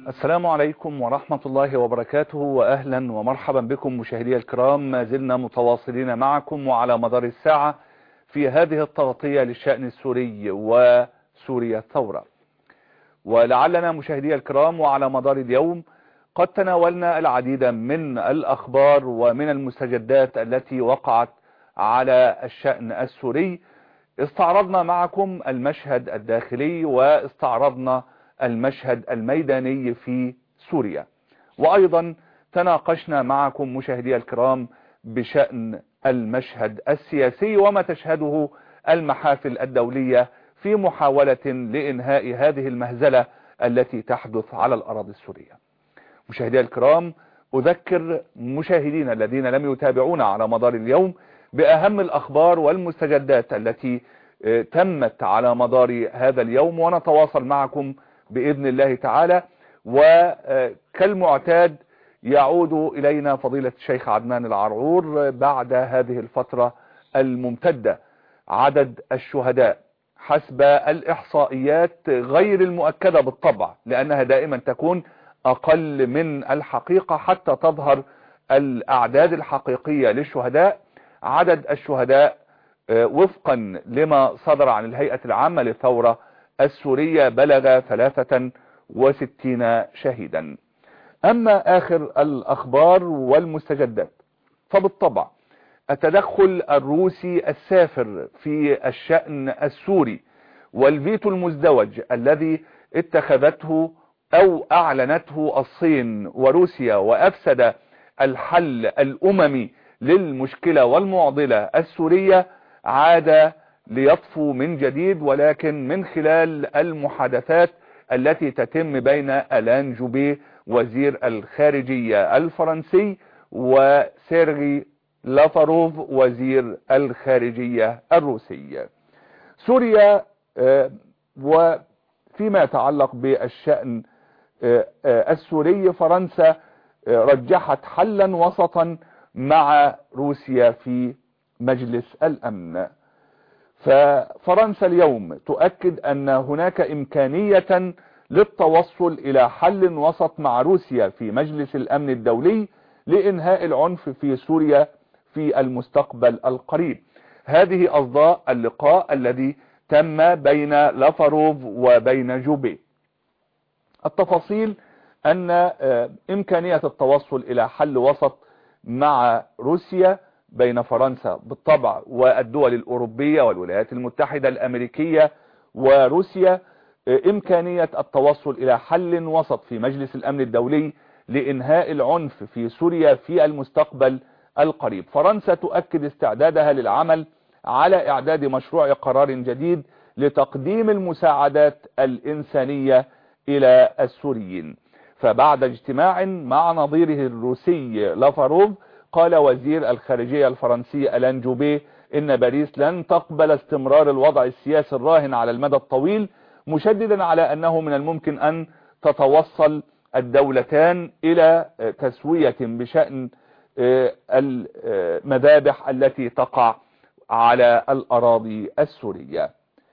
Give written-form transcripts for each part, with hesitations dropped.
السلام عليكم ورحمة الله وبركاته، وأهلا ومرحبا بكم مشاهدي الكرام. ما زلنا متواصلين معكم وعلى مدار الساعة في هذه التغطية للشأن السوري وسوريا الثورة. ولعلنا مشاهدي الكرام وعلى مدار اليوم قد تناولنا العديد من الأخبار ومن المستجدات التي وقعت على الشأن السوري. استعرضنا معكم المشهد الداخلي واستعرضنا المشهد الميداني في سوريا، وأيضا تناقشنا معكم مشاهدي الكرام بشأن المشهد السياسي وما تشهده المحافل الدولية في محاولة لإنهاء هذه المهزلة التي تحدث على الأراضي السورية. مشاهدي الكرام، أذكر مشاهدين الذين لم يتابعونا على مدار اليوم بأهم الأخبار والمستجدات التي تمت على مدار هذا اليوم، ونتواصل معكم بإذن الله تعالى. وكالمعتاد يعود إلينا فضيلة الشيخ عدنان العرعور بعد هذه الفترة الممتدة. عدد الشهداء حسب الإحصائيات غير المؤكدة بالطبع، لأنها دائما تكون أقل من الحقيقة حتى تظهر الأعداد الحقيقية للشهداء. عدد الشهداء وفقا لما صدر عن الهيئة العامة للثورة السورية بلغ 63 شهيدا. أما آخر الأخبار والمستجدات فبالطبع التدخل الروسي السافر في الشأن السوري والفيتو المزدوج الذي اتخذته أو أعلنته الصين وروسيا، وأفسد الحل الأممي للمشكلة والمعضلة السورية، عاد ليطفو من جديد، ولكن من خلال المحادثات التي تتم بين ألان جوبي وزير الخارجية الفرنسي وسيرغي لافاروف وزير الخارجية الروسي. سوريا وفيما يتعلق بالشأن السوري، فرنسا رجحت حلا وسطا مع روسيا في مجلس الأمن. ففرنسا اليوم تؤكد أن هناك إمكانية للتوصل إلى حل وسط مع روسيا في مجلس الأمن الدولي لإنهاء العنف في سوريا في المستقبل القريب. هذه أصداء اللقاء الذي تم بين لافاروف وبين جوبي. التفاصيل أن إمكانية التوصل إلى حل وسط مع روسيا بين فرنسا بالطبع والدول الأوروبية والولايات المتحدة الأمريكية وروسيا، إمكانية التوصل إلى حل وسط في مجلس الأمن الدولي لإنهاء العنف في سوريا في المستقبل القريب. فرنسا تؤكد استعدادها للعمل على إعداد مشروع قرار جديد لتقديم المساعدات الإنسانية إلى السوريين. فبعد اجتماع مع نظيره الروسي لافاروف، قال وزير الخارجية الفرنسي ألان جوبي إن باريس لن تقبل استمرار الوضع السياسي الراهن على المدى الطويل، مشددا على أنه من الممكن أن تتوصل الدولتان إلى تسوية بشأن المذابح التي تقع على الأراضي السورية.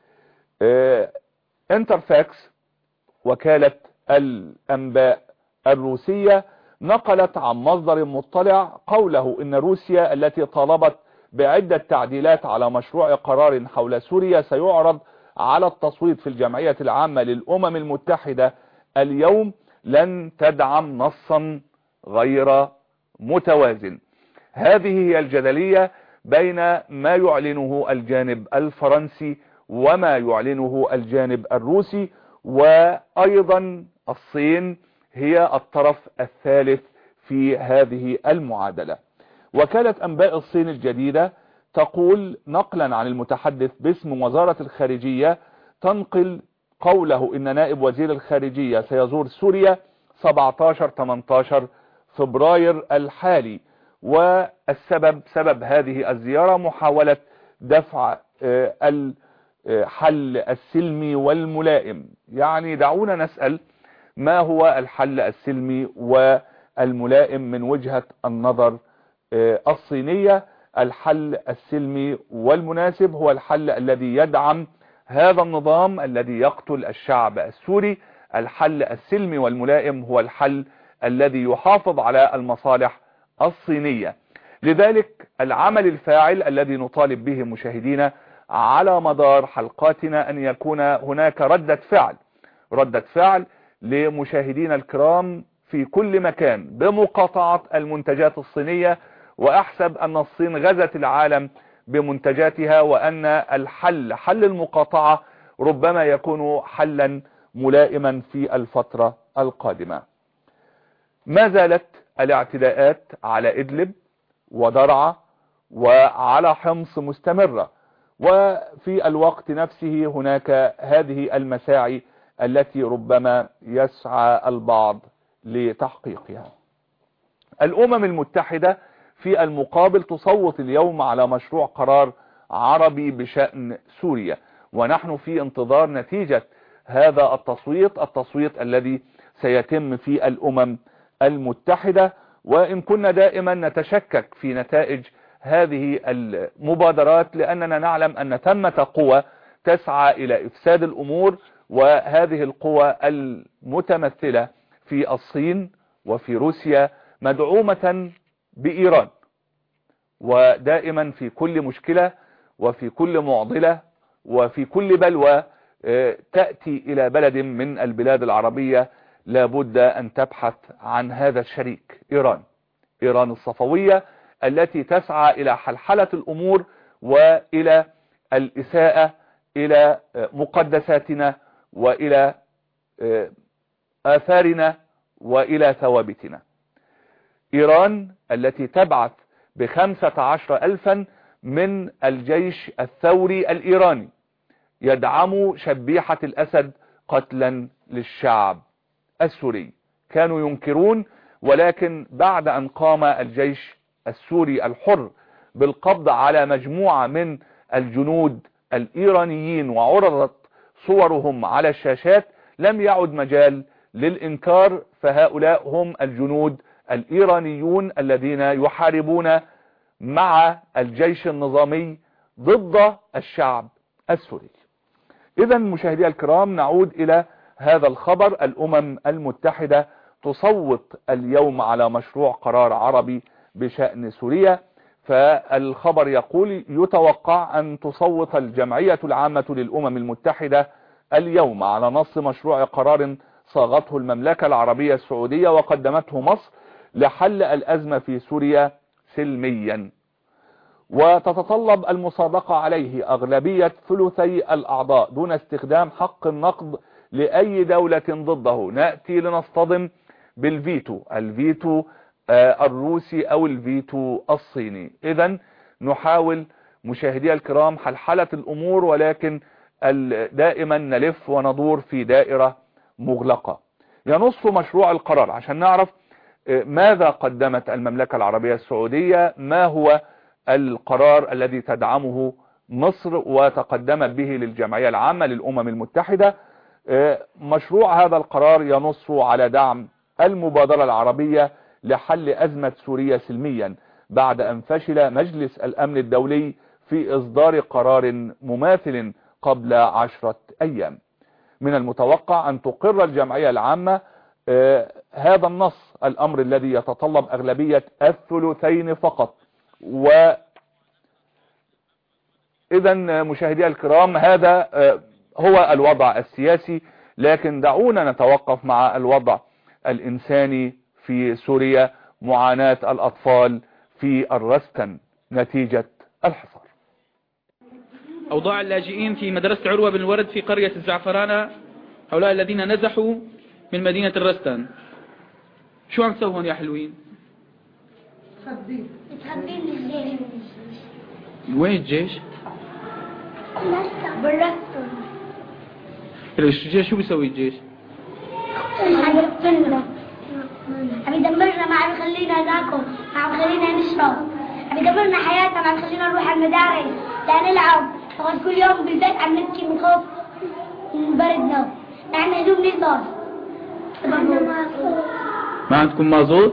انترفاكس وكالة الأنباء الروسية نقلت عن مصدر مطلع قوله إن روسيا التي طالبت بعدة تعديلات على مشروع قرار حول سوريا سيعرض على التصويت في الجمعية العامة للأمم المتحدة اليوم لن تدعم نصا غير متوازن. هذه هي الجدلية بين ما يعلنه الجانب الفرنسي وما يعلنه الجانب الروسي، وأيضا الصين هي الطرف الثالث في هذه المعادلة. وكالة أنباء الصين الجديدة تقول نقلا عن المتحدث باسم وزارة الخارجية، تنقل قوله إن نائب وزير الخارجية سيزور سوريا 17-18 فبراير الحالي، سبب هذه الزيارة محاولة دفع الحل السلمي والملائم. يعني دعونا نسأل ما هو الحل السلمي والملائم من وجهة النظر الصينية؟ الحل السلمي والمناسب هو الحل الذي يدعم هذا النظام الذي يقتل الشعب السوري، الحل السلمي والملائم هو الحل الذي يحافظ على المصالح الصينية. لذلك العمل الفاعل الذي نطالب به مشاهدينا على مدار حلقاتنا أن يكون هناك ردة فعل لمشاهدينا الكرام في كل مكان بمقاطعة المنتجات الصينية. وأحسب أن الصين غزت العالم بمنتجاتها، وأن حل المقاطعة ربما يكون حلا ملائما في الفترة القادمة. ما زالت الاعتداءات على إدلب ودرعا وعلى حمص مستمرة، وفي الوقت نفسه هناك هذه المساعي التي ربما يسعى البعض لتحقيقها. الأمم المتحدة في المقابل تصوت اليوم على مشروع قرار عربي بشأن سوريا، ونحن في انتظار نتيجة هذا التصويت الذي سيتم في الأمم المتحدة. وإن كنا دائما نتشكك في نتائج هذه المبادرات، لأننا نعلم أن ثمة قوى تسعى إلى إفساد الأمور، وهذه القوى المتمثلة في الصين وفي روسيا مدعومة بإيران. ودائما في كل مشكلة وفي كل معضلة وفي كل بلوى تأتي إلى بلد من البلاد العربية لابد أن تبحث عن هذا الشريك، إيران الصفوية التي تسعى إلى حلحلة الأمور وإلى الإساءة إلى مقدساتنا وإلى آثارنا وإلى ثوابتنا. إيران التي تبعث ب15,000 من الجيش الثوري الإيراني يدعم شبيحة الأسد قتلا للشعب السوري. كانوا ينكرون، ولكن بعد أن قام الجيش السوري الحر بالقبض على مجموعة من الجنود الإيرانيين وعرضت صورهم على الشاشات لم يعد مجال للإنكار، فهؤلاء هم الجنود الإيرانيون الذين يحاربون مع الجيش النظامي ضد الشعب السوري. إذا مشاهدي الكرام نعود إلى هذا الخبر. الأمم المتحدة تصوت اليوم على مشروع قرار عربي بشأن سوريا، فالخبر يقول يتوقع أن تصوت الجمعية العامة للأمم المتحدة اليوم على نص مشروع قرار صاغته المملكة العربية السعودية وقدمته مصر لحل الأزمة في سوريا سلميا، وتتطلب المصادقة عليه أغلبية ثلثي الأعضاء دون استخدام حق النقد لأي دولة ضده. نأتي لنصطدم بالفيتو، الفيتو الروسي أو الفيتو الصيني. إذن نحاول مشاهدي الكرام حلحلة الأمور، ولكن دائما نلف وندور في دائرة مغلقة. ينص مشروع القرار عشان نعرف ماذا قدمت المملكة العربية السعودية، ما هو القرار الذي تدعمه مصر وتقدمت به للجمعية العامة للأمم المتحدة. مشروع هذا القرار ينص على دعم المبادرة العربية لحل أزمة سوريا سلميا بعد أن فشل مجلس الأمن الدولي في إصدار قرار مماثل قبل 10 أيام. من المتوقع أن تقر الجمعية العامة هذا النص، الأمر الذي يتطلب أغلبية الثلثين فقط. وإذا مشاهدي الكرام هذا هو الوضع السياسي، لكن دعونا نتوقف مع الوضع الإنساني في سوريا، معاناة الأطفال في الرستن نتيجة الحصار. أوضاع اللاجئين في مدرسة عروة بن الورد في قرية الزعفرانة، هؤلاء الذين نزحوا من مدينة الرستن. شو عم تسووا هون يا حلوين؟ متخبين الجيش. وين الجيش؟ بالرستن. الجيش شو بيسوي الجيش؟ عم يقتلنا، عم يدمرنا، ما عم يخلينا ناكل، ما عم يخلينا نشرب، عم يدمرنا حياتنا، ما عم يخلينا نروح على المدارس لنلعب. فقط كل يوم بالبيت عم نبكي من خوف من بردنا، ما عندنا هدوم نلبس. ما عندكم مازوت؟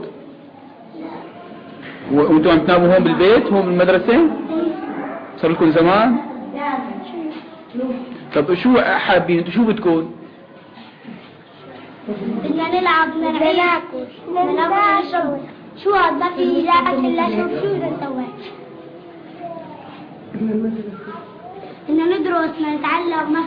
وانتم عم تناموا هون بالبيت هون بالمدرسة؟ صار لكم زمان؟ طب شو حابين انتم، شو بدكم؟ بدنا نلعب، بدنا ناكل، بدنا نشرب. شو هاد ما في لا أكل لا شرب، شو بدنا نسوي؟ بدنا ندرس، بدنا نتعلم.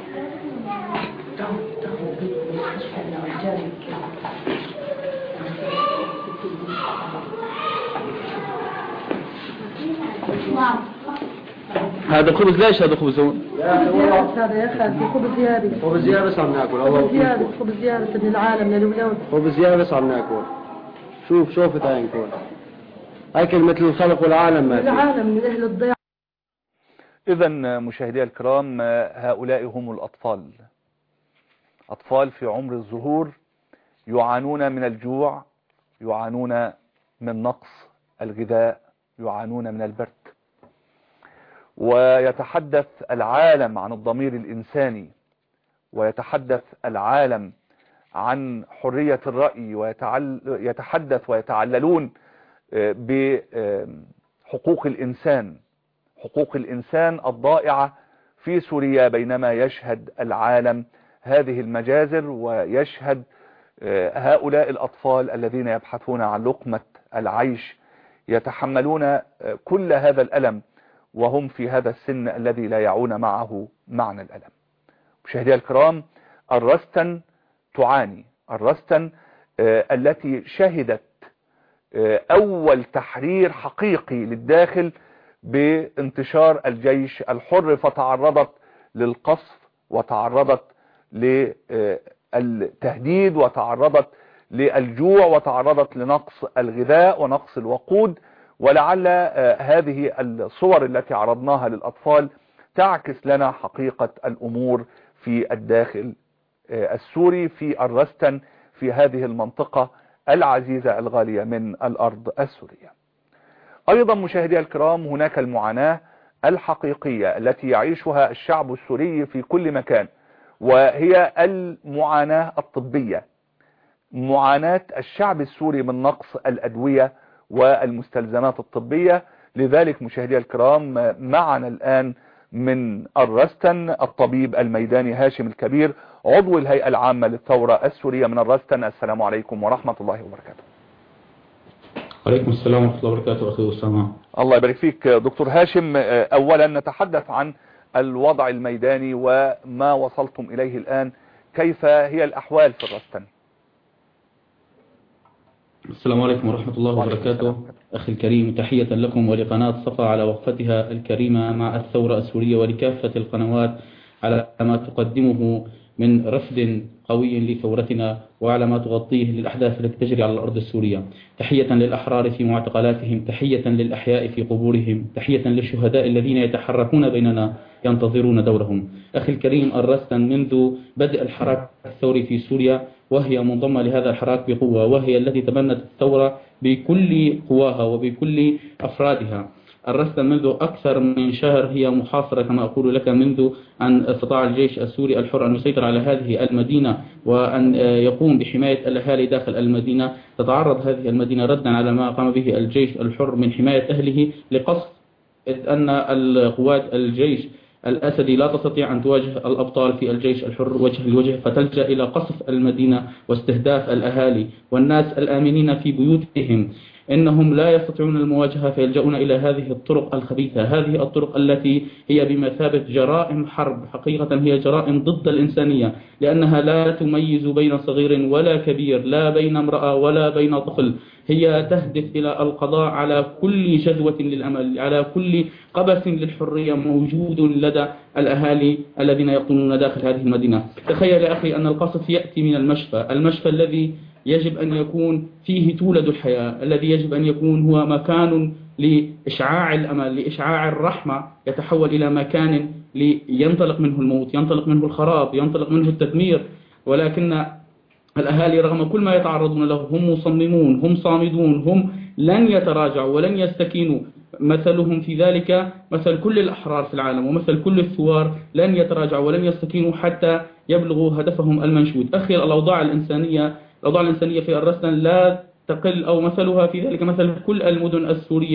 هذا خبز ليش هذا خبز هون؟ هذا يا خالتي خبز يابس. خبز يابس عم ناكل. خبز يابس للعالم للولاد. خبز يابس عم ناكل. شوفت هاي نكون أكل مثل الخلق والعالم ما في. العالم من أهل الضياع. إذا مشاهدي الكرام، هؤلاء هم الأطفال، أطفال في عمر الظهور يعانون من الجوع، يعانون من نقص الغذاء، يعانون من البرد. ويتحدث العالم عن الضمير الإنساني، ويتحدث العالم عن حرية الرأي، ويتحدث ويتعللون بحقوق الإنسان، حقوق الإنسان الضائعة في سوريا، بينما يشهد العالم هذه المجازر ويشهد هؤلاء الأطفال الذين يبحثون عن لقمة العيش، يتحملون كل هذا الألم وهم في هذا السن الذي لا يعون معه معنى الألم. مشاهدي الكرام، الرستن تعاني، الرستن التي شهدت أول تحرير حقيقي للداخل بانتشار الجيش الحر، فتعرضت للقصف وتعرضت للتهديد وتعرضت للجوع وتعرضت لنقص الغذاء ونقص الوقود. ولعل هذه الصور التي عرضناها للأطفال تعكس لنا حقيقة الأمور في الداخل السوري، في الرستن، في هذه المنطقة العزيزة الغالية من الأرض السورية. أيضا مشاهدي الكرام، هناك المعاناة الحقيقية التي يعيشها الشعب السوري في كل مكان، وهي المعاناة الطبية، معاناة الشعب السوري من نقص الأدوية والمستلزمات الطبية. لذلك مشاهدي الكرام، معنا الآن من الرستن الطبيب الميداني هاشم الكبير، عضو الهيئة العامة للثورة السورية من الرستن. السلام عليكم ورحمة الله وبركاته. عليكم السلام ورحمة الله وبركاته أخي أسامة. الله يبارك فيك دكتور هاشم. أولا نتحدث عن الوضع الميداني وما وصلتم إليه الآن، كيف هي الأحوال في الرستن؟ السلام عليكم ورحمة الله وبركاته. أخي الكريم، تحية لكم ولقناة صفا على وقفتها الكريمة مع الثورة السورية، ولكافة القنوات على ما تقدمه من رفد قوي لثورتنا وعلى ما تغطيه للأحداث التي تجري على الأرض السورية. تحية للأحرار في معتقلاتهم، تحية للأحياء في قبورهم، تحية للشهداء الذين يتحركون بيننا ينتظرون دورهم. أخي الكريم، الرستن منذ بدء الحراك الثوري في سوريا وهي منضمة لهذا الحراك بقوة، وهي التي تبنت الثورة بكل قواها وبكل أفرادها. الرستن منذ أكثر من شهر هي محاصرة كما أقول لك، منذ أن استطاع الجيش السوري الحر أن يسيطر على هذه المدينة وأن يقوم بحماية الأهالي داخل المدينة. تتعرض هذه المدينة ردا على ما قام به الجيش الحر من حماية أهله لقصف، إذ أن القوات الجيش الأسدي لا تستطيع أن تواجه الأبطال في الجيش الحر وجه لوجه، فتلجأ إلى قصف المدينة واستهداف الأهالي والناس الآمنين في بيوتهم. إنهم لا يستطيعون المواجهة فيلجؤون إلى هذه الطرق الخبيثة، هذه الطرق التي هي بمثابة جرائم حرب، حقيقة هي جرائم ضد الإنسانية، لأنها لا تميز بين صغير ولا كبير، لا بين امرأة ولا بين طفل. هي تهدف إلى القضاء على كل جذوة للأمل، على كل قبس للحرية موجود لدى الأهالي الذين يقطنون داخل هذه المدينة. تخيل يا أخي أن القصف يأتي من المشفى الذي يجب أن يكون فيه تولد الحياة، الذي يجب أن يكون هو مكان لإشعاع الأمل، لإشعاع الرحمة، يتحول إلى مكان لينطلق منه الموت، ينطلق منه الخراب، ينطلق منه التدمير. ولكن الأهالي رغم كل ما يتعرضون له هم مصممون، هم صامدون، هم لن يتراجعوا ولن يستكينوا. مثلهم في ذلك مثل كل الأحرار في العالم ومثل كل الثوار، لن يتراجعوا ولن يستكينوا حتى يبلغوا هدفهم المنشود. أخي، الأوضاع الإنسانية في الرستن لا تقل، أو مثلها في ذلك مثل كل المدن السورية.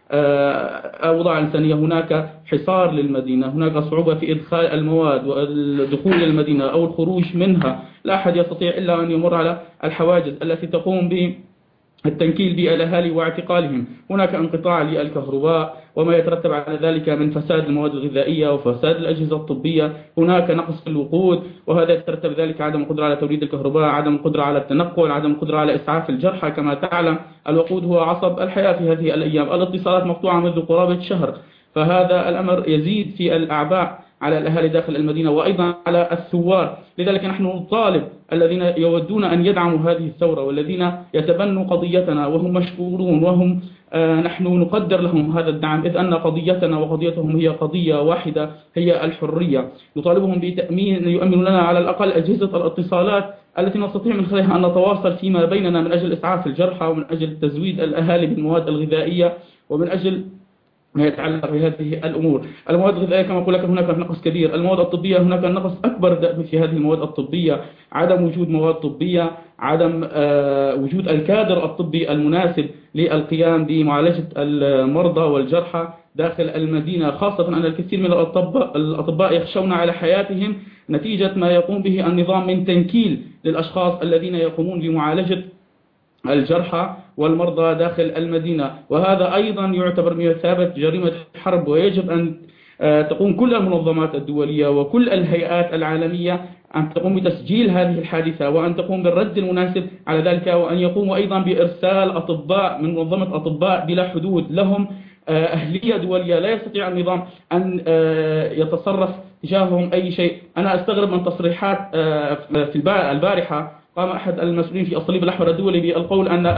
أوضاع إنسانية، هناك حصار للمدينة، هناك صعوبة في إدخال المواد والدخول إلى المدينة أو الخروج منها، لا أحد يستطيع إلا أن يمر على الحواجز التي تقوم بالتنكيل بالأهالي واعتقالهم. هناك انقطاع للكهرباء وما يترتب على ذلك من فساد المواد الغذائية وفساد الأجهزة الطبية، هناك نقص في الوقود، وهذا يترتب ذلك عدم القدرة على توليد الكهرباء، عدم القدرة على التنقل، عدم القدرة على إسعاف الجرحى. كما تعلم الوقود هو عصب الحياة في هذه الأيام، الاتصالات مقطوعة منذ قرابة شهر، فهذا الأمر يزيد في الأعباء على الأهالي داخل المدينة وأيضا على الثوار. لذلك نحن نطالب الذين يودون أن يدعموا هذه الثورة والذين يتبنوا قضيتنا وهم مشكورون وهم نحن نقدر لهم هذا الدعم، إذ أن قضيتنا وقضيتهم هي قضية واحدة، هي الحرية. نطالبهم بتأمين يؤمن لنا على الأقل أجهزة الاتصالات التي نستطيع من خلالها أن نتواصل فيما بيننا من أجل إسعاف الجرحى ومن أجل تزويد الأهالي بالمواد الغذائية ومن أجل ما يتعلق بهذه الأمور. المواد الغذائية كما أقول لك هناك نقص كبير، المواد الطبية هناك نقص أكبر في هذه المواد الطبية، عدم وجود مواد طبية، عدم وجود الكادر الطبي المناسب للقيام بمعالجة المرضى والجرحى داخل المدينة، خاصة أن الكثير من الأطباء يخشون على حياتهم نتيجة ما يقوم به النظام من تنكيل للأشخاص الذين يقومون بمعالجة الجرحى والمرضى داخل المدينة، وهذا أيضا يعتبر بمثابة جريمة حرب، ويجب أن تقوم كل المنظمات الدولية وكل الهيئات العالمية أن تقوم بتسجيل هذه الحادثة وأن تقوم بالرد المناسب على ذلك، وأن يقوموا أيضا بإرسال أطباء من منظمة أطباء بلا حدود لهم أهلية دولية، لا يستطيع النظام أن يتصرف تجاههم أي شيء. أنا أستغرب من تصريحات في البارحة قام أحد المسؤولين في الصليب الأحمر الدولي بالقول أن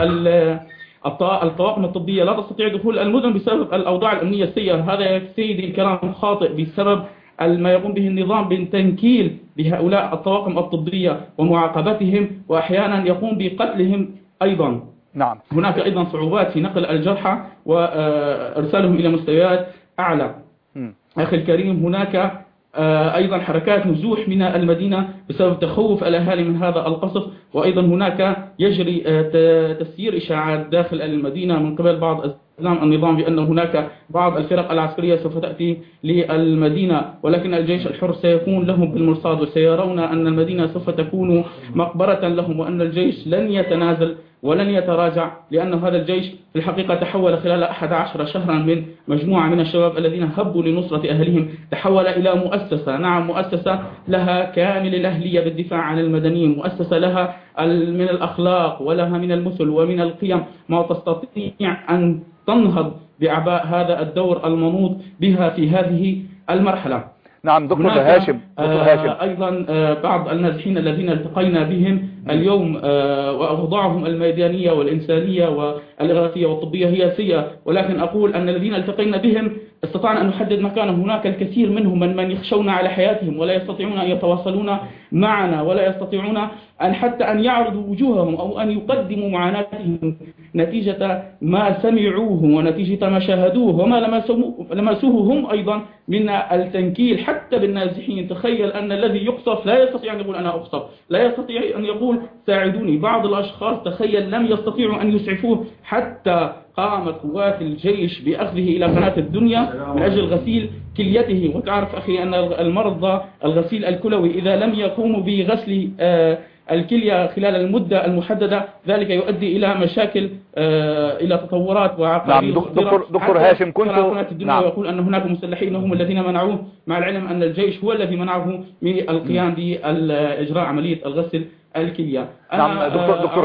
الطواقم الطبية لا تستطيع دخول المدن بسبب الأوضاع الأمنية السيئة. هذا يا سيدي الكلام خاطئ بسبب ما يقوم به النظام بالتنكيل بهؤلاء الطواقم الطبية ومعاقبتهم وأحيانا يقوم بقتلهم أيضا. نعم. هناك أيضا صعوبات في نقل الجرحى وإرسالهم إلى مستويات أعلى. أخي الكريم، هناك أيضا حركات نزوح من المدينة بسبب تخوف الأهالي من هذا القصف، وأيضا هناك يجري تسيير إشاعات داخل المدينة من قبل بعض النظام بأن هناك بعض الفرق العسكرية سوف تأتي للمدينة، ولكن الجيش الحر سيكون لهم بالمرصاد وسيرون أن المدينة سوف تكون مقبرة لهم، وأن الجيش لن يتنازل ولن يتراجع، لأن هذا الجيش في الحقيقة تحول خلال 11 شهرا من مجموعة من الشباب الذين هبوا لنصرة أهلهم، تحول إلى مؤسسة، نعم مؤسسة لها كامل الأهلية بالدفاع عن المدنيين، مؤسسة لها من الأخلاق ولها من المثل ومن القيم ما تستطيع أن تنهض بأعباء هذا الدور المنوط بها في هذه المرحلة. نعم دكتور هاشم. أيضا بعض النازحين الذين التقينا بهم اليوم وأوضاعهم الميدانية والإنسانية والإغاثية والطبية هي سيئة، ولكن أقول أن الذين التقينا بهم استطعنا أن نحدد مكانهم. هناك الكثير منهم من يخشون على حياتهم ولا يستطيعون أن يتواصلون معنا ولا يستطيعون أن حتى أن يعرضوا وجوههم أو أن يقدموا معاناتهم نتيجة ما سمعوه ونتيجة ما شاهدوه وما لمسوه هم أيضا من التنكيل حتى بالنازحين. تخيل أن الذي يقصف لا يستطيع أن يقول أنا أقصف، لا يستطيع أن يقول ساعدوني. بعض الأشخاص تخيل لم يستطيعوا أن يسعفوه حتى قامت قوات الجيش بأخذه إلى قناة الدنيا من أجل غسيل كليته. وتعرف أخي أن المرضى الغسيل الكلوي إذا لم يقوموا بغسل الكلية خلال المدة المحددة ذلك يؤدي إلى مشاكل إلى تطورات وعقارب. نعم دكتور هاشم نعم. ويقول أن هناك مسلحين هم الذين منعوه، مع العلم أن الجيش هو الذي منعه من القيام بإجراء عملية الغسل الكلية. نعم دكتور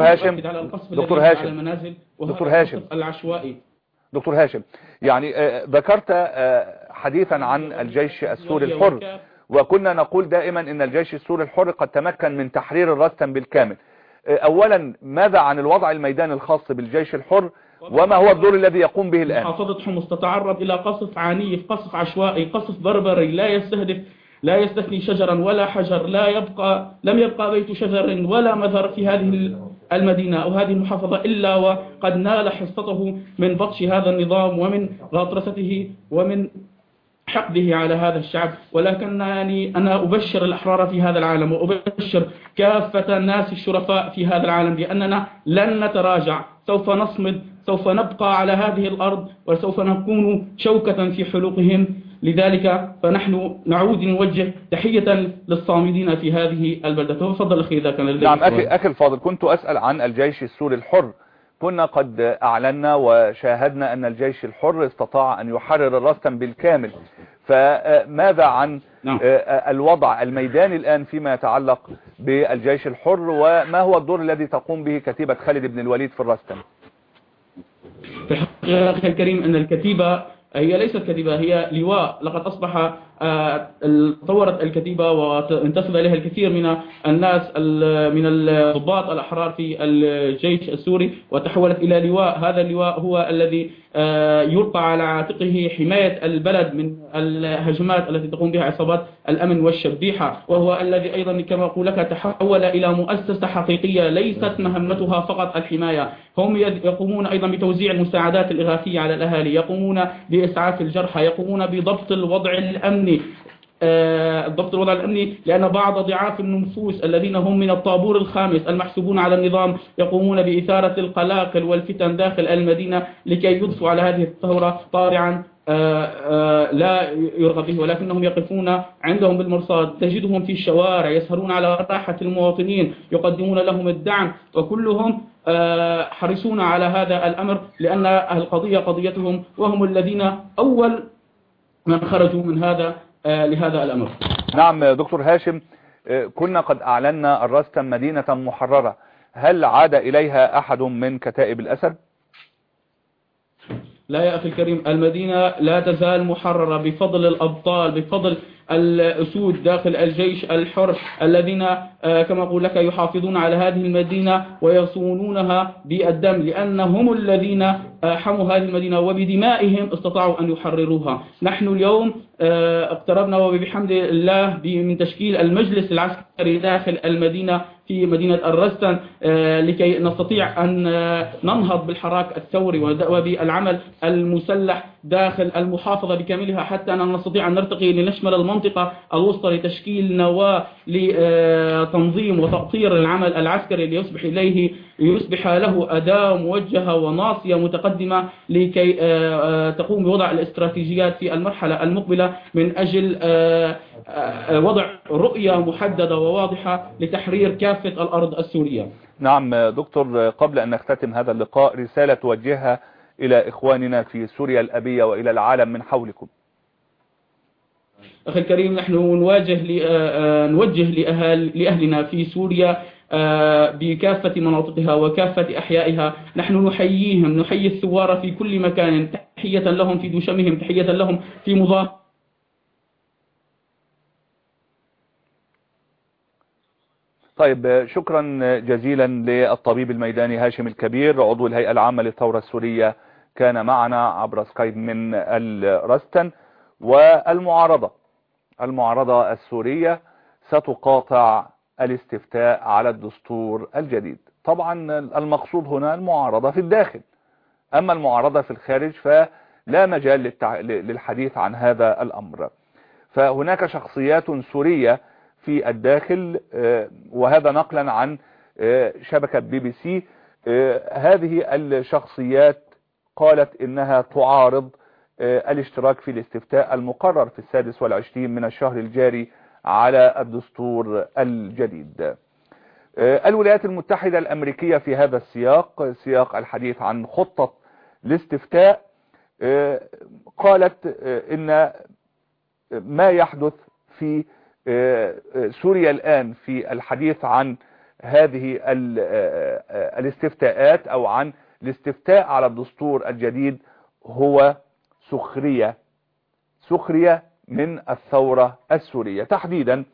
هاشم العشوائي. دكتور هاشم، يعني ذكرت حديثا عن الجيش السوري الحر، وكنا نقول دائما ان الجيش السوري الحر قد تمكن من تحرير الرستم بالكامل. اولا ماذا عن الوضع الميداني الخاص بالجيش الحر وما هو الدور الذي يقوم به الآن؟ محافظة حمص تتعرض الى قصف عنيف، قصف عشوائي، قصف بربري لا يستثني شجرا ولا حجر، لم يبقى بيت شجر ولا مذر في هذه المدينة أو هذه المحافظة إلا وقد نال حصته من بطش هذا النظام ومن غطرسته ومن حقده على هذا الشعب. ولكنني أنا أبشر الأحرار في هذا العالم وأبشر كافة الناس الشرفاء في هذا العالم بأننا لن نتراجع، سوف نصمد سوف نبقى على هذه الأرض وسوف نكون شوكة في حلقهم. لذلك فنحن نعود نوجه تحية للصامدين في هذه البلدة. تفضل أخي إذا كان لديك نعم سؤال. أخي الفاضل، كنت أسأل عن الجيش السوري الحر. كنا قد أعلنا وشاهدنا أن الجيش الحر استطاع أن يحرر الرستم بالكامل، فماذا عن الوضع الميداني الآن فيما يتعلق بالجيش الحر، وما هو الدور الذي تقوم به كتيبة خالد بن الوليد في الرستم؟ في الحقيقة أخي الكريم أن الكتيبة هي ليست كتيبة، هي لواء. لقد أصبح طورت الكتيبة وانتسب إليها الكثير من الناس من الضباط الأحرار في الجيش السوري، وتحولت إلى لواء. هذا اللواء هو الذي يلقى على عاتقه حماية البلد من الهجمات التي تقوم بها عصابات الأمن والشبيحة، وهو الذي أيضا كما أقول لك تحول إلى مؤسسة حقيقية ليست مهمتها فقط الحماية. هم يقومون أيضا بتوزيع المساعدات الإغاثية على الأهالي، يقومون بإسعاف الجرحى، يقومون بضبط الوضع الأمني لأن بعض ضعاف النفوس الذين هم من الطابور الخامس المحسوبون على النظام يقومون بإثارة القلاقل والفتن داخل المدينة لكي يضفوا على هذه الثورة طارعا لا يرغب به، ولكنهم يقفون عندهم بالمرصاد. تجدهم في الشوارع يسهرون على راحة المواطنين، يقدمون لهم الدعم، وكلهم حريصون على هذا الأمر لأن القضية قضيتهم، وهم الذين أول من خرجوا من لهذا الأمر. نعم دكتور هاشم، كنا قد أعلنا الرستم مدينة محررة، هل عاد إليها أحد من كتائب الأسد؟ لا يا أخي الكريم، المدينة لا تزال محررة بفضل الأبطال، بفضل الأسود داخل الجيش الحر الذين كما أقول لك يحافظون على هذه المدينة ويصونونها بالدم، لأنهم الذين حموا هذه المدينة وبدمائهم استطاعوا أن يحرروها. نحن اليوم اقتربنا وبحمد الله من تشكيل المجلس العسكري داخل المدينة في مدينة الرستم لكي نستطيع أن ننهض بالحراك الثوري وبالعمل المسلح داخل المحافظة بكاملها، حتى أن نستطيع أن نرتقي لنشمل المنطقة الوسطى لتشكيل نواة لتنظيم وتأطير العمل العسكري ليصبح له أداة موجهة وناصية متقدمة لكي تقوم بوضع الاستراتيجيات في المرحلة المقبلة من أجل وضع رؤية محددة وواضحة لتحرير كافة الأرض السورية. نعم دكتور، قبل أن نختتم هذا اللقاء رسالة توجهها إلى إخواننا في سوريا الأبية وإلى العالم من حولكم. أخي الكريم، نحن نوجه لأهلنا في سوريا بكافة مناطقها وكافة أحيائها. نحن نحييهم، نحيي الثوار في كل مكان، تحية لهم في دوشمهم، تحية لهم في مظاهراتهم. طيب، شكرا جزيلا للطبيب الميداني هاشم الكبير عضو الهيئة العامة للثورة السورية، كان معنا عبر سكايب من الرستن. والمعارضة السورية ستقاطع الاستفتاء على الدستور الجديد. طبعا المقصود هنا المعارضة في الداخل، أما المعارضة في الخارج فلا مجال للحديث عن هذا الأمر. فهناك شخصيات سورية في الداخل، وهذا نقلا عن شبكة BBC. هذه الشخصيات قالت إنها تعارض الاشتراك في الاستفتاء المقرر في 26 من الشهر الجاري على الدستور الجديد. الولايات المتحدة الأمريكية في هذا السياق، سياق الحديث عن خطة الاستفتاء، قالت إن ما يحدث في سوريا الآن في الحديث عن هذه الاستفتاءات أو عن الاستفتاء على الدستور الجديد هو سخرية من الثورة السورية. تحديدا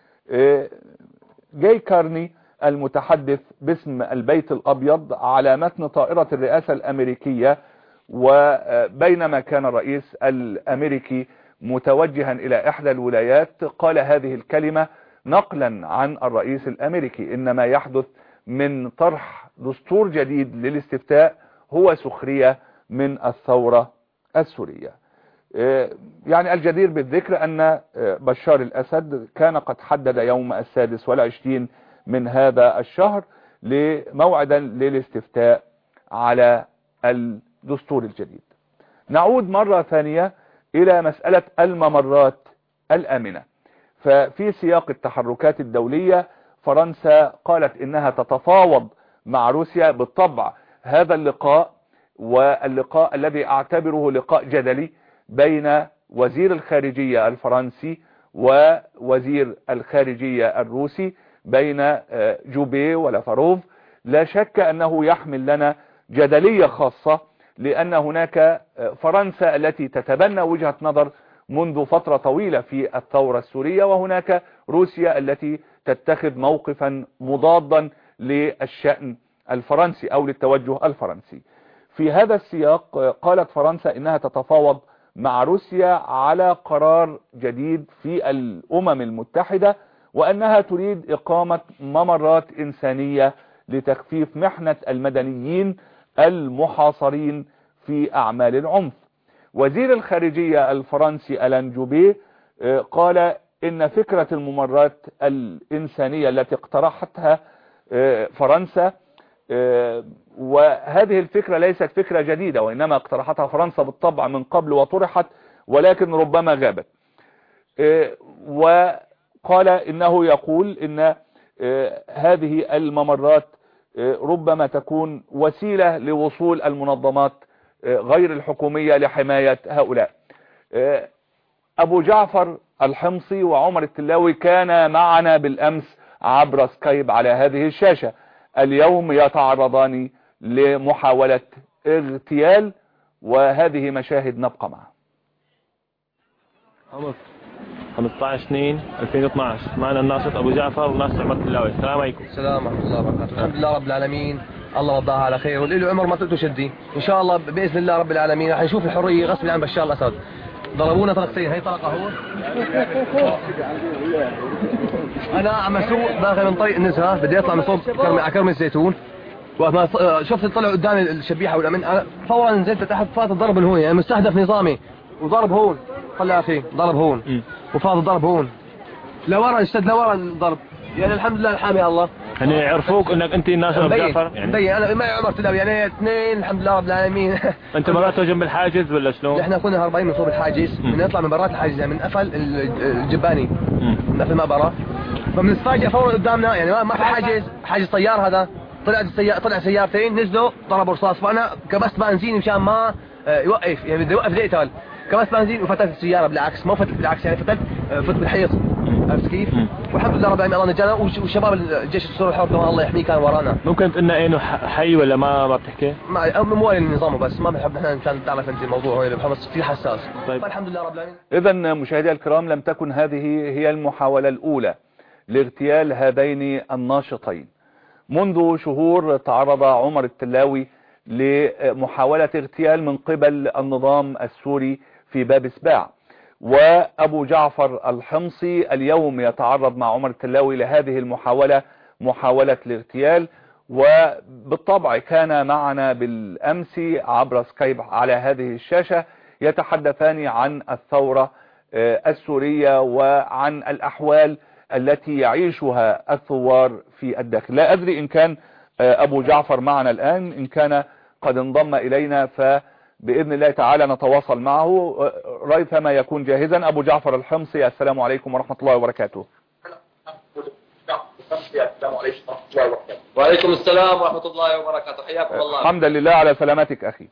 جاي كارني المتحدث باسم البيت الأبيض على متن طائرة الرئاسة الأمريكية، وبينما كان الرئيس الأمريكي متوجها إلى إحدى الولايات قال هذه الكلمة نقلا عن الرئيس الأمريكي: إن ما يحدث من طرح دستور جديد للاستفتاء هو سخرية من الثورة السورية. يعني الجدير بالذكر أن بشار الأسد كان قد حدد يوم 26 من هذا الشهر موعدا للاستفتاء على الدستور الجديد. نعود مرة ثانية إلى مسألة الممرات الآمنة. ففي سياق التحركات الدولية فرنسا قالت إنها تتفاوض مع روسيا. بالطبع هذا اللقاء واللقاء الذي أعتبره لقاء جدلي بين وزير الخارجية الفرنسي ووزير الخارجية الروسي بين جوبيه ولافاروف، لا شك أنه يحمل لنا جدلية خاصة، لأن هناك فرنسا التي تتبنى وجهة نظر منذ فترة طويلة في الثورة السورية، وهناك روسيا التي تتخذ موقفا مضادا للشأن الفرنسي أو للتوجه الفرنسي. في هذا السياق قالت فرنسا إنها تتفاوض مع روسيا على قرار جديد في الأمم المتحدة، وأنها تريد إقامة ممرات إنسانية لتخفيف محنة المدنيين المحاصرين في أعمال العنف. وزير الخارجية الفرنسي ألان جوبيه قال إن فكرة الممرات الإنسانية التي اقترحتها فرنسا، وهذه الفكرة ليست فكرة جديدة، وإنما اقترحتها فرنسا بالطبع من قبل وطرحت، ولكن ربما غابت. وقال إنه يقول إن هذه الممرات ربما تكون وسيلة لوصول المنظمات غير الحكومية لحماية هؤلاء. أبو جعفر الحمصي وعمر التلاوي كان معنا بالأمس عبر سكايب على هذه الشاشة. اليوم يتعرضان لمحاولة اغتيال، وهذه مشاهد نبقى معها. 15/2/2012 معنا الناشط ابو جعفر وناشط عمر التلاوي. السلام عليكم. السلام ورحمه الله وبركاته. الحمد لله رب العالمين، الله وضاها على خير واللي له عمر ما تقتل شدي ان شاء الله باذن الله رب العالمين. راح نشوف الحريه غصب عن بشار الاسد. ضربونا طلقتين، هي طلقه هو. انا عم اسوق داخل من طريق النزهه، بدي اطلع من فوق كرم الزيتون، وما شفت طلع قدامي الشبيحه والامن، انا فورا نزلت تحت، فات الضرب من هون، يعني مستهدف نظامي، وضرب هون طلع فيه، ضرب هون وفات الضرب هون لورا، اشتد لورا الضرب، يعني الحمد لله الحامي الله. يعني يعرفوك انك انت الناشط ابو جعفر؟ يعني مبين انا معي عمر تلاوي، يعني اثنين الحمد لله رب العالمين. انت مرات جنب الحاجز ولا شلون؟ احنا كنا هربانين من فوق الحاجز، بنطلع من برات الحاجز، يعني من قفل الجباني، من قفل المقبره، فبنتفاجئ فورا قدامنا، يعني ما في حاجز طيار هذا، طلع سيارتين نزلوا ضربوا رصاص، فانا كبست بنزين مشان ما يوقف، يعني بده يوقف يقتل، كبست بنزين وفتت السياره بالعكس، ما فتت بالعكس، يعني فت بالحيط، عرفت كيف؟ والحمد لله رب العالمين الله نجانا، وشباب الجيش السوري الحر كمان الله يحميه كان ورانا. ممكن تقول لنا انه حي ولا ما بتحكي؟ موالي النظام، بس ما بنحب نحن مشان تعرف انت الموضوع هون بحمص كثير حساس. طيب الحمد لله رب العالمين. اذا مشاهدي الكرام، لم تكن هذه هي المحاولة الأولى لاغتيال هذين الناشطين. منذ شهور تعرض عمر التلاوي لمحاولة اغتيال من قبل النظام السوري في باب سباع، وأبو جعفر الحمصي اليوم يتعرض مع عمر التلاوي لهذه المحاولة، محاولة الاغتيال. وبالطبع كان معنا بالأمس عبر سكايب على هذه الشاشة يتحدثان عن الثورة السورية وعن الأحوال التي يعيشها الثوار في الداخل. لا أدري إن كان أبو جعفر معنا الآن، إن كان قد انضم إلينا فبإذن الله تعالى نتواصل معه ريثما يكون جاهزا. أبو جعفر الحمصي، السلام عليكم ورحمة الله وبركاته. وعليكم السلام ورحمة الله وبركاته، حياكم الله. الحمد لله على سلامتك أخي.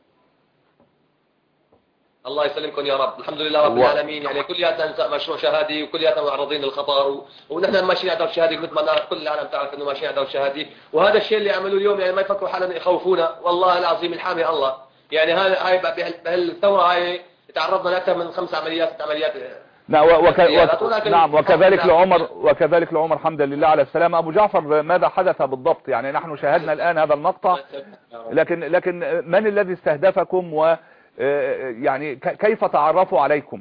الله يسلمكم يا رب. الحمد لله رب العالمين. يعني كلياتنا مشروع شهادي وكلياتنا معرضين للخطر، ونحن ماشيين على دور شهادي مثل ما كل العالم تعرف انه ماشيين على دور شهادي، وهذا الشيء اللي عملوه اليوم يعني ما يفكروا حالهم يخوفونا، والله العظيم الحامي الله. يعني هاي بهالثوره هاي تعرضنا لاكثر من 5 عمليات 6 عمليات. نعم وكذلك لعمر الحمد لله على السلامة. أبو جعفر، ماذا حدث بالضبط؟ يعني نحن شاهدنا الآن هذا المقطع، لكن من الذي استهدفكم و يعني كيف تعرفوا عليكم؟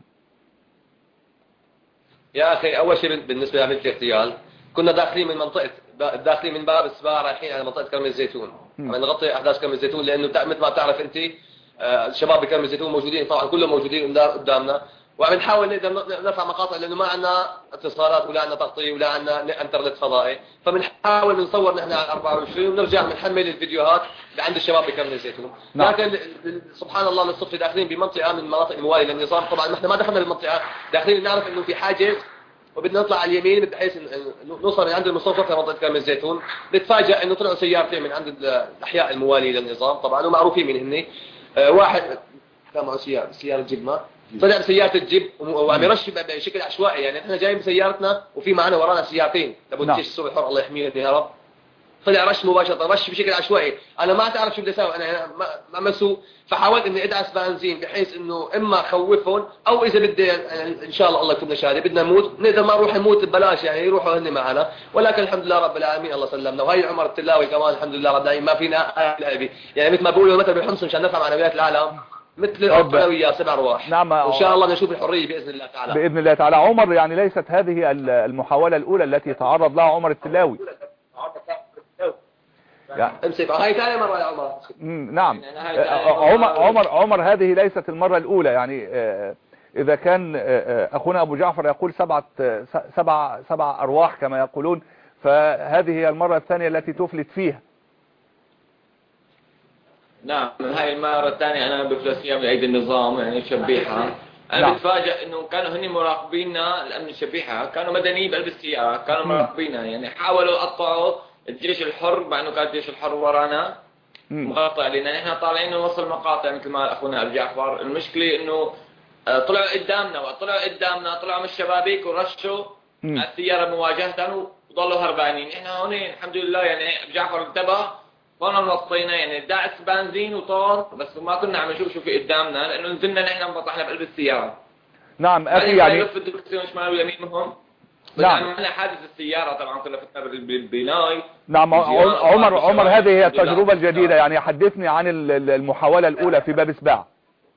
يا أخي أول شيء بالنسبة لعملية الاغتيال، كنا داخلين من باب سباع رايحين على منطقة كرم الزيتون، عم نغطي أحداث كرم الزيتون، لأنه مثل ما بتعرف أنت الشباب بكرم الزيتون موجودين طبعا، كلهم موجودين قدامنا، وعم نحاول نقدر نرفع مقاطع لانه ما عندنا اتصالات ولا عندنا تغطيه ولا عندنا انترنت فضائي، فبنحاول نصور نحن على 24 ونرجع بنحمل الفيديوهات لعند الشباب بكرم الزيتون. نعم. لكن سبحان الله للصدفه داخلين بمنطقه من المناطق المواليه للنظام، طبعا نحن ما دخلنا بالمنطقه، داخلين نعرف انه في حاجز وبدنا نطلع على اليمين بحيث نوصل من عند المستوصف لمنطقه كرم الزيتون. نتفاجئ انه طلعوا سيارتين من عند الاحياء المواليه للنظام طبعا ومعروفين من هن. واحد كان معه سياره جيب ما طلع بسيارة الجيب وعم يرش بشكل عشوائي، يعني احنا جايين بسيارتنا وفي معنا ورانا سيارتين تبع الجيش السوري الحر الله يحميه يا رب. طلع رش مباشرة، رش بشكل عشوائي، انا ما تعرف شو بدي اسوي، انا ما مسوق، فحاولت اني ادعس بنزين بحيث انه اما خوفهم او اذا بدي ان شاء الله يكتب لنا شهاده بدنا نموت نقدر ما نروح نموت ببلاش يعني يروحوا هن معنا، ولكن الحمد لله رب العالمين الله سلمنا. وهي عمر التلاوي كمان الحمد لله رب العالمين ما فينا قلبي، يعني مثل ما بيقولوا مثل بالحمص مشان نرفع معنويات العالم مثل الأرض ويا 7 أرواح. نعم. وإن شاء الله نشوف الحرية بإذن الله تعالى. بإذن الله تعالى. عمر يعني ليست هذه المحاولة الأولى التي تعرض لها عمر التلاوي. امسك هاي ثاني مرة يا عمر. نعم. عمر هذه ليست المرة الأولى، يعني إذا كان أخونا أبو جعفر يقول 7 أرواح كما يقولون، فهذه هي المرة الثانية التي تفلت فيها. نعم هاي المرة الثانية أنا بفلسطين من أيدي النظام يعني شبيحة. أنا نعم. بتفاجأ إنه كانوا هني مراقبيننا الأمن الشبيحة، كانوا مدنيين بقلب السيارة، كانوا مراقبيننا يعني حاولوا يقطعوا الجيش الحر مع إنه كان الجيش الحر ورانا مغطى علينا، نحن طالعين نوصل مقاطع مثل ما أخونا أبو جعفر. المشكلة إنه طلعوا قدامنا طلعوا من الشبابيك ورشوا على السيارة مواجهة وضلوا هربانين. نحن هون الحمد لله يعني أبو جعفر انتبه كنا نوصينا يعني دعس بنزين وطار، بس ما كنا عم نشوف شو في قدامنا لانه نزلنا نحن انبطحنا بقلب السياره. نعم اخي يعني يلف الدكتور شمال ويمين منهم. نعم عملنا حادث السياره طبعا كنا فتنا بالبناي. نعم عمر هذه هي التجربه الجديده، يعني حدثني عن المحاوله الاولى في باب سباع.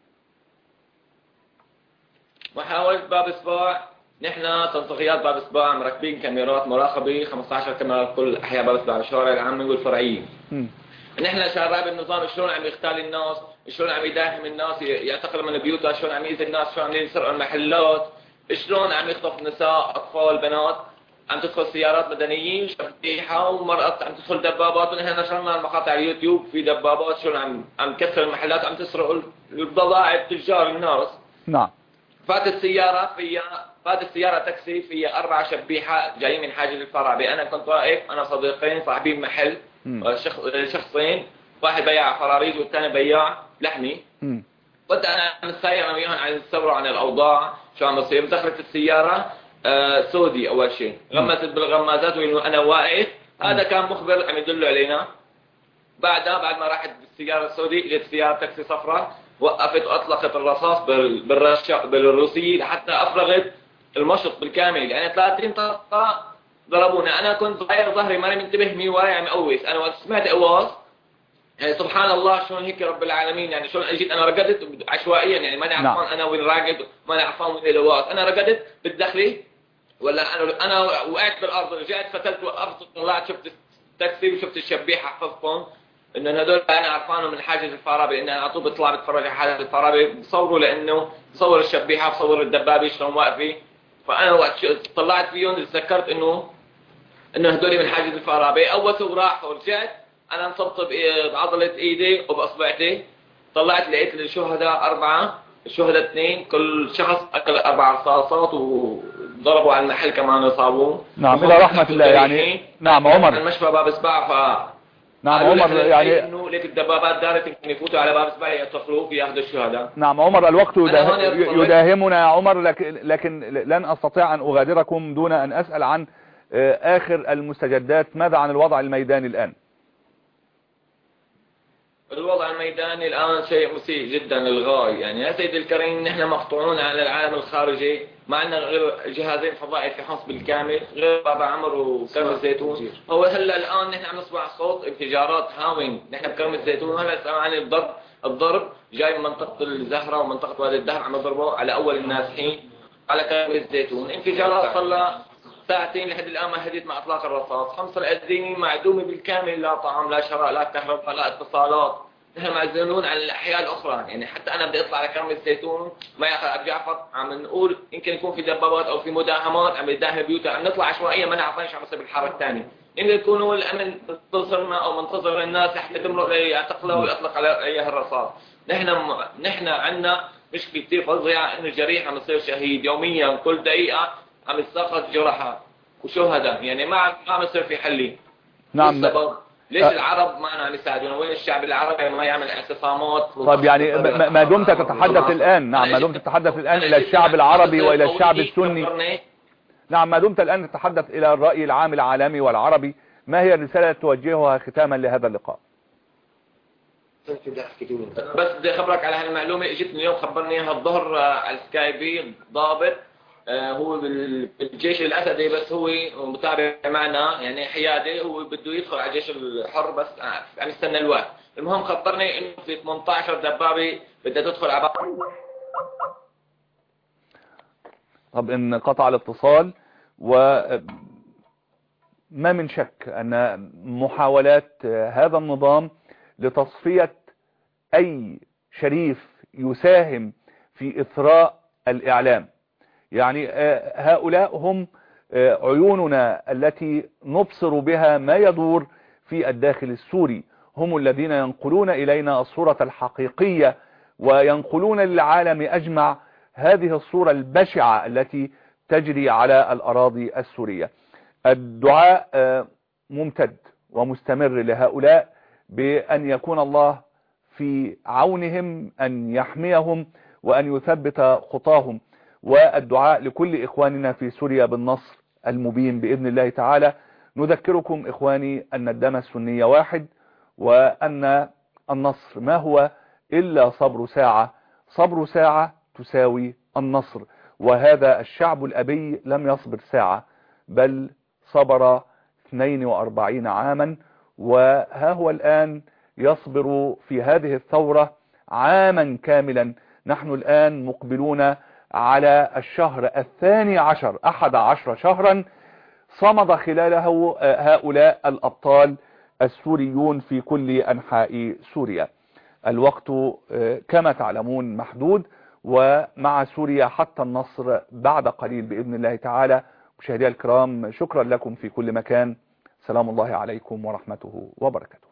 محاوله باب سباع نحن تنسيقيات باب سباع مركبين كاميرات مراقبه 15 كاميرا بكل احياء باب سباع الشوارع العامه والفرعيه. نحن شباب النظام شلون عم يختال الناس، شلون عم يداهم الناس يعتقلوا من بيوتها، شلون عم يأذي الناس، شلون عم يسرقوا المحلات، شلون عم يخطف نساء اطفال بنات، عم تدخل سيارات مدنيين شبيحه ومرأة عم تدخل دبابات. ونحن نشرنا المقاطع على اليوتيوب في دبابات شلون عم تكسر المحلات، عم تسرق البضائع التجار الناس. نعم. فاتت السيارة تاكسي فيها 4 شبيحة جايين من حاجز الفرعبي. أنا كنت واقف أنا صديقين صاحبين محل شخصين، واحد بياع فراريج والثاني بياع لحمي. كنت أنا من السيارة وياهم عم يتصوروا عن الأوضاع شو عم بصير. دخلت السيارة سودي أول شيء، غمست بالغمازات وإنه أنا واقف، هذا كان مخبر عم يدل علينا. بعد ما راحت بالسيارة السودي اجت سيارة تاكسي صفراء وقفت واطلقت الرصاص بالروسية لحتى افرغت المشط بالكامل، يعني 30 طلقة ضربونا. انا كنت ضاير ظهري ماني منتبه مين وراي عم يقوس. انا وقت سمعت قواص يعني سبحان الله شلون هيك رب العالمين، يعني شلون اجيت انا رقدت عشوائيا يعني ماني عرفان انا وين راقد ماني عرفان وين القواص. انا رقدت بالدخلي ولا انا وقعت بالارض، رجعت فتلت وقفت طلعت شفت التاكسي وشفت الشبيحة حفظتهم انه هذول انا عرفانهم من حاجز الفرابي، لان انا على طول بطلع بتفرج على حاجز الفرابي بصوروا لانه بصور الشبيحه بصور الدبابه شلون واقفه. فانا وقت طلعت فيهم تذكرت انه هذول من حاجز الفرابي. اول وراح ورجعت انا انصبت بعضله ايدي وباصبعتي، طلعت لقيت الشهداء 4، الشهداء 2، كل شخص اكل 4 رصاصات وضربوا على المحل كمان اصابوه. نعم الى رحمه الله يعني. نعم عمر المشفى باب سباع نعم عمر يعني انه ليك الدبابات دارت يمكن يفوتوا على باب سباع يتصلوا ياخذوا الشهداء. نعم عمر الوقت يداهمنا يا عمر، لكن لن استطيع ان اغادركم دون ان اسال عن اخر المستجدات. ماذا عن الوضع الميداني الان؟ الوضع الميداني الآن شيء مسيء جدا للغاية. يعني يا سيدي الكريم نحن مقطوعون على العالم الخارجي، ما عندنا غير جهازين فضائي في حمص بالكامل غير بابا عمر وكرم الزيتون. هو هلا الآن نحن عم نسمع صوت انفجارات هاوين نحن بكرم الزيتون، وهلا سمعنا الضرب جاي من منطقة الزهرة ومنطقة وادي الدهر عم يضربوا على أول النازحين على كرم الزيتون. انفجارات صار لها ساعتين لحد الآن ما هديت مع إطلاق الرصاص. 5 الأذيني معدومة بالكامل، لا طعام لا شراء لا كهرباء لا اتصالات نحن معزلون عن الأحياء الأخرى. يعني حتى أنا بدي أطلع على كرم الزيتون ما يأخذ أبو جعفر، عم نقول يمكن يكون في دبابات أو في مداهمات عم يداهم بيوتها، عم نطلع عشوائيا ما نعرف ايش عم يصير بالحارة الثانية. يمكن يكونوا الأمن منتظرنا أو منتظر الناس حتى تمرق يعتقلها ويطلق عليها الرصاص. نحن عندنا مشكلة كثير فظيعة إنه الجريح عم يصير شهيد يوميا، كل دقيقة عم يسقط جرحى وشهداء، يعني ما عم يصير في حل. نعم. ليش العرب ما عم يساعدونا؟ وين الشعب العربي ما يعمل اعتصامات؟ طيب يعني ما دمت تتحدث الآن، نعم ما دمت تتحدث الآن إلى الشعب العربي وإلى الشعب السني، نعم ما دمت الآن تتحدث إلى الرأي العام العالمي والعربي، ما هي الرسالة التي توجهها ختاما لهذا اللقاء؟ بس بدي أخبرك على هالمعلومة، اجتني اليوم خبرني اياها الظهر على السكايبي ضابط هو بالجيش الأسدي، بس هو متابع معنا يعني حيادي، هو بده يدخل على الجيش الحر بس عم يستنى الوقت. المهم خبرني انه في 18 دبابة بدها تدخل على طب ان قطع الاتصال، وما من شك ان محاولات هذا النظام لتصفية اي شريف يساهم في اثراء الاعلام، يعني هؤلاء هم عيوننا التي نبصر بها ما يدور في الداخل السوري، هم الذين ينقلون إلينا الصورة الحقيقية وينقلون للعالم أجمع هذه الصورة البشعة التي تجري على الأراضي السورية. الدعاء ممتد ومستمر لهؤلاء بأن يكون الله في عونهم، أن يحميهم وأن يثبت خطاهم، والدعاء لكل إخواننا في سوريا بالنصر المبين بإذن الله تعالى. نذكركم إخواني أن الدم السني واحد، وأن النصر ما هو إلا صبر ساعة، صبر ساعة تساوي النصر، وهذا الشعب الأبي لم يصبر ساعة بل صبر 42 عاما، وها هو الآن يصبر في هذه الثورة عاما كاملا. نحن الآن مقبلون على الشهر 11 شهرا صمد خلاله هؤلاء الأبطال السوريون في كل أنحاء سوريا. الوقت كما تعلمون محدود، ومع سوريا حتى النصر بعد قليل بإذن الله تعالى. مشاهدي الكرام، شكرا لكم في كل مكان، سلام الله عليكم ورحمته وبركاته.